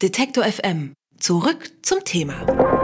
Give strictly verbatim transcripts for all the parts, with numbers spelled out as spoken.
Detektor F M. Zurück zum Thema.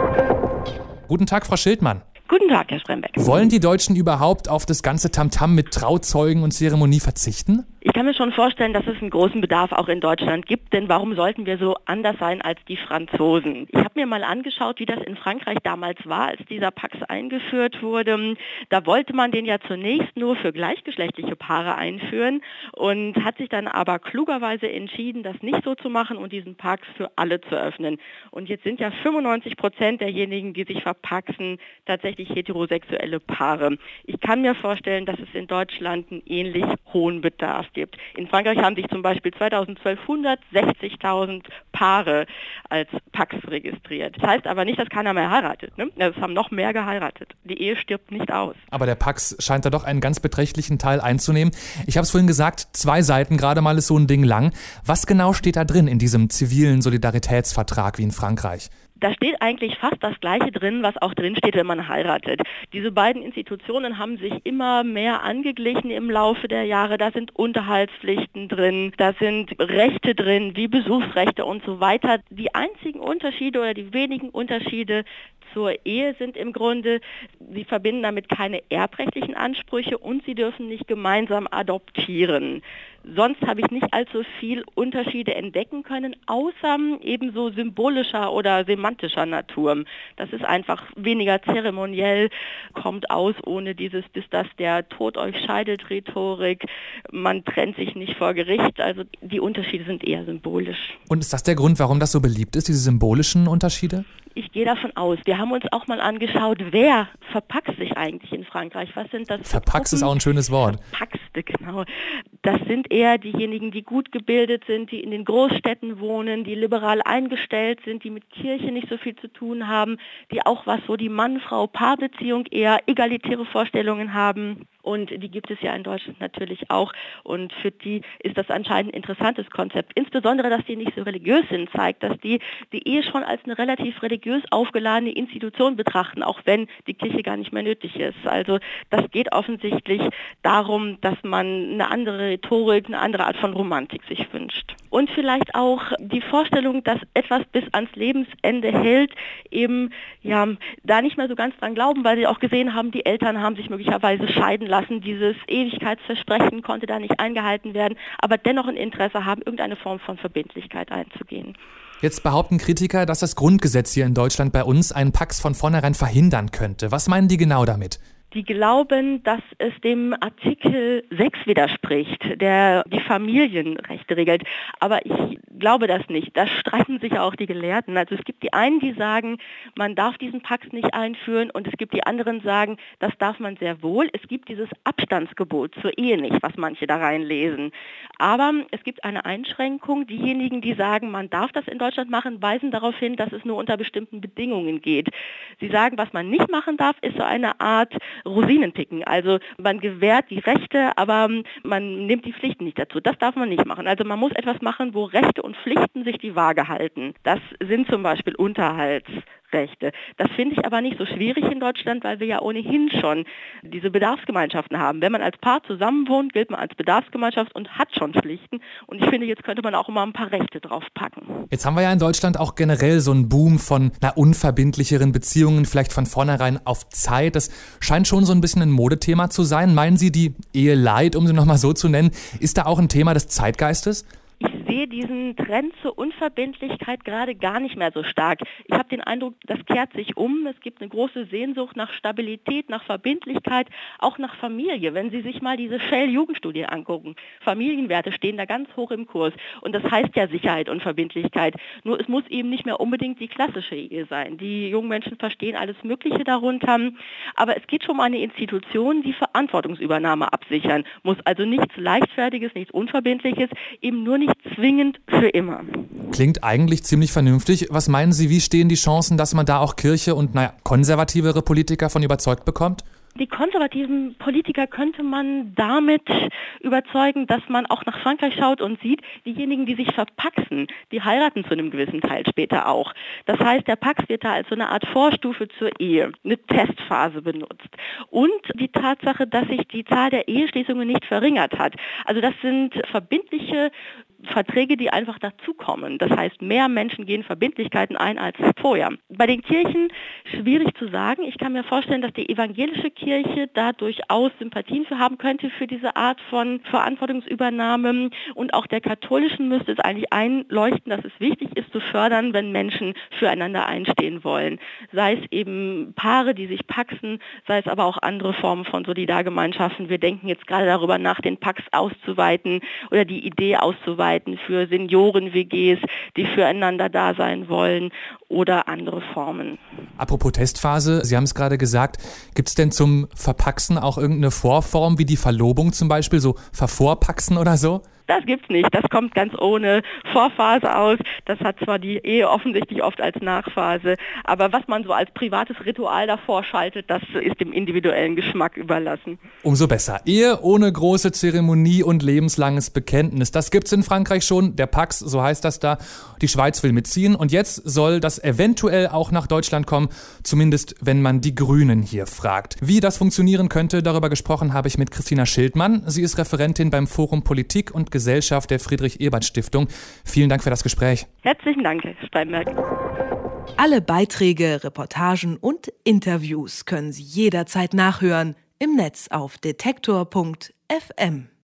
Guten Tag, Frau Schildmann. Guten Tag, Herr Sprembeck. Wollen die Deutschen überhaupt auf das ganze Tamtam mit Trauzeugen und Zeremonie verzichten? Ich kann mir schon vorstellen, dass es einen großen Bedarf auch in Deutschland gibt, denn warum sollten wir so anders sein als die Franzosen? Ich habe mir mal angeschaut, wie das in Frankreich damals war, als dieser Pax eingeführt wurde. Da wollte man den ja zunächst nur für gleichgeschlechtliche Paare einführen und hat sich dann aber klugerweise entschieden, das nicht so zu machen und diesen Pax für alle zu öffnen. Und jetzt sind ja fünfundneunzig Prozent derjenigen, die sich verpaxen, tatsächlich heterosexuelle Paare. Ich kann mir vorstellen, dass es in Deutschland einen ähnlich hohen Bedarf gibt. In Frankreich haben sich zum Beispiel zweitausendzwölf hundertsechzigtausend Paare als Pax registriert. Das heißt aber nicht, dass keiner mehr heiratet. Ne? Es haben noch mehr geheiratet. Die Ehe stirbt nicht aus. Aber der Pax scheint da doch einen ganz beträchtlichen Teil einzunehmen. Ich habe es vorhin gesagt, zwei Seiten gerade mal ist so ein Ding lang. Was genau steht da drin in diesem zivilen Solidaritätsvertrag wie in Frankreich? Da steht eigentlich fast das Gleiche drin, was auch drin steht, wenn man heiratet. Diese beiden Institutionen haben sich immer mehr angeglichen im Laufe der Jahre. Da sind Unterhaltspflichten drin, da sind Rechte drin, wie Besuchsrechte und so weiter. Die einzigen Unterschiede oder die wenigen Unterschiede zur Ehe sind im Grunde, sie verbinden damit keine erbrechtlichen Ansprüche und sie dürfen nicht gemeinsam adoptieren. Sonst habe ich nicht allzu viel Unterschiede entdecken können, außer ebenso symbolischer oder semantischer Natur. Das ist einfach weniger zeremoniell, kommt aus ohne dieses bis dass der Tod euch scheidet Rhetorik. Man trennt sich nicht vor Gericht, also die Unterschiede sind eher symbolisch. Und ist das der Grund, warum das so beliebt ist, diese symbolischen Unterschiede? Ich gehe davon aus. Wir haben uns auch mal angeschaut, wer verpaxt sich eigentlich in Frankreich? Was sind das? Verpaxt ist auch ein schönes Wort. Verpaxte, genau. Das sind eher diejenigen, die gut gebildet sind, die in den Großstädten wohnen, die liberal eingestellt sind, die mit Kirche nicht so viel zu tun haben, die auch was so die Mann-Frau-Paar-Beziehung eher egalitäre Vorstellungen haben. Und die gibt es ja in Deutschland natürlich auch. Und für die ist das anscheinend ein interessantes Konzept. Insbesondere, dass die nicht so religiös sind, zeigt, dass die die Ehe schon als eine relativ religiös aufgeladene Institution betrachten, auch wenn die Kirche gar nicht mehr nötig ist. Also das geht offensichtlich darum, dass man eine andere Rhetorik, eine andere Art von Romantik sich wünscht. Und vielleicht auch die Vorstellung, dass etwas bis ans Lebensende hält, eben ja da nicht mehr so ganz dran glauben, weil sie auch gesehen haben, die Eltern haben sich möglicherweise scheiden lassen. Dieses Ewigkeitsversprechen konnte da nicht eingehalten werden, aber dennoch ein Interesse haben, irgendeine Form von Verbindlichkeit einzugehen. Jetzt behaupten Kritiker, dass das Grundgesetz hier in Deutschland bei uns einen Pax von vornherein verhindern könnte. Was meinen die genau damit? Die glauben, dass es dem Artikel sechs widerspricht, der die Familienrechte regelt. Aber ich glaube das nicht. Da streiten sich auch die Gelehrten. Also es gibt die einen, die sagen, man darf diesen Pax nicht einführen und es gibt die anderen, die sagen, das darf man sehr wohl. Es gibt dieses Abstandsgebot zur Ehe nicht, was manche da reinlesen. Aber es gibt eine Einschränkung. Diejenigen, die sagen, man darf das in Deutschland machen, weisen darauf hin, dass es nur unter bestimmten Bedingungen geht. Sie sagen, was man nicht machen darf, ist so eine Art Rosinen picken. Also man gewährt die Rechte, aber man nimmt die Pflichten nicht dazu. Das darf man nicht machen. Also man muss etwas machen, wo Rechte und Pflichten sich die Waage halten. Das sind zum Beispiel Unterhaltsrechte. Das finde ich aber nicht so schwierig in Deutschland, weil wir ja ohnehin schon diese Bedarfsgemeinschaften haben. Wenn man als Paar zusammenwohnt, gilt man als Bedarfsgemeinschaft und hat schon Pflichten. Und ich finde, jetzt könnte man auch immer ein paar Rechte drauf packen. Jetzt haben wir ja in Deutschland auch generell so einen Boom von na, unverbindlicheren Beziehungen, vielleicht von vornherein auf Zeit. Das scheint schon so ein bisschen ein Modethema zu sein. Meinen Sie, die Ehe Light, um sie nochmal so zu nennen, ist da auch ein Thema des Zeitgeistes? Ich sehe diesen Trend zur Unverbindlichkeit gerade gar nicht mehr so stark. Ich habe den Eindruck, das kehrt sich um. Es gibt eine große Sehnsucht nach Stabilität, nach Verbindlichkeit, auch nach Familie. Wenn Sie sich mal diese Shell-Jugendstudie angucken, Familienwerte stehen da ganz hoch im Kurs. Und das heißt ja Sicherheit und Verbindlichkeit. Nur es muss eben nicht mehr unbedingt die klassische Ehe sein. Die jungen Menschen verstehen alles Mögliche darunter. Aber es geht schon um eine Institution, die Verantwortungsübernahme absichern muss. Also nichts Leichtfertiges, nichts Unverbindliches, eben nur nicht zwingend für immer. Klingt eigentlich ziemlich vernünftig. Was meinen Sie, wie stehen die Chancen, dass man da auch Kirche und naja, konservativere Politiker von überzeugt bekommt? Die konservativen Politiker könnte man damit überzeugen, dass man auch nach Frankreich schaut und sieht, diejenigen, die sich verpaxen, die heiraten zu einem gewissen Teil später auch. Das heißt, der Pax wird da als so eine Art Vorstufe zur Ehe, eine Testphase benutzt. Und die Tatsache, dass sich die Zahl der Eheschließungen nicht verringert hat. Also das sind verbindliche Verträge, die einfach dazukommen. Das heißt, mehr Menschen gehen Verbindlichkeiten ein als vorher. Bei den Kirchen schwierig zu sagen. Ich kann mir vorstellen, dass die evangelische Kirche da durchaus Sympathien für haben könnte für diese Art von Verantwortungsübernahme. Und auch der katholischen müsste es eigentlich einleuchten, dass es wichtig ist zu fördern, wenn Menschen füreinander einstehen wollen. Sei es eben Paare, die sich paxen, sei es aber auch andere Formen von Solidargemeinschaften. Wir denken jetzt gerade darüber nach, den Pax auszuweiten oder die Idee auszuweiten für Senioren-W Gs, die füreinander da sein wollen oder andere Formen. Apropos Testphase, Sie haben es gerade gesagt, gibt es denn zum Verpaxen auch irgendeine Vorform wie die Verlobung zum Beispiel, so Vervorpaxen oder so? Das gibt's nicht. Das kommt ganz ohne Vorphase aus. Das hat zwar die Ehe offensichtlich oft als Nachphase, aber was man so als privates Ritual davor schaltet, das ist dem individuellen Geschmack überlassen. Umso besser. Ehe ohne große Zeremonie und lebenslanges Bekenntnis. Das gibt's in Frankreich schon. Der Pax, so heißt das da. Die Schweiz will mitziehen und jetzt soll das eventuell auch nach Deutschland kommen, zumindest wenn man die Grünen hier fragt. Wie das funktionieren könnte, darüber gesprochen habe ich mit Christina Schildmann. Sie ist Referentin beim Forum Politik und Gesellschaft der Friedrich-Ebert-Stiftung. Vielen Dank für das Gespräch. Herzlichen Dank, Herr Steinberg. Alle Beiträge, Reportagen und Interviews können Sie jederzeit nachhören im Netz auf detektor punkt f m.